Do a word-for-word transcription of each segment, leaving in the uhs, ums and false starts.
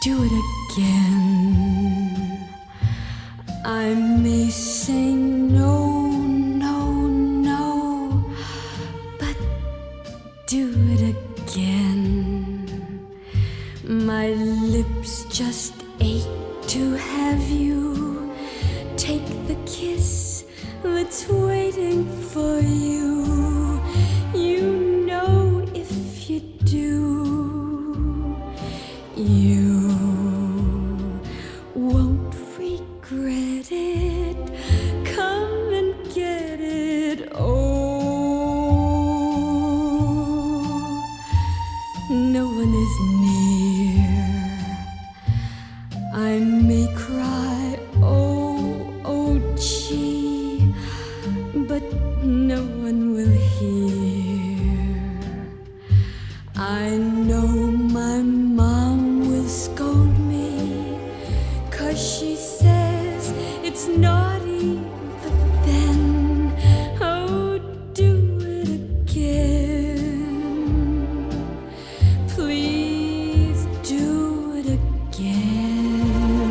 do it again. I may say no, no, no, but do it again. My lips just ache to have you take the kiss that's waiting for you. You know if you do, you won't regret it. Come and get it. Oh, no one is near. I may cry, oh, oh, gee, but no one will hear. I know my mom will scold me, 'cause she says it's naughty, but then, oh, do it again. Please do it again.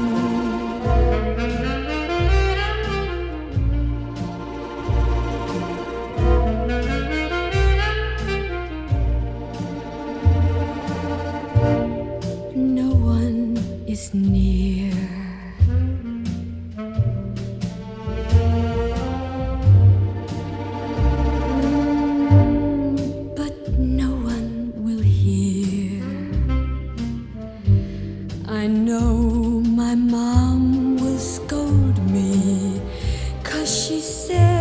No one is near. Mm, but no one will hear. I know my mom will scold me, 'cause she said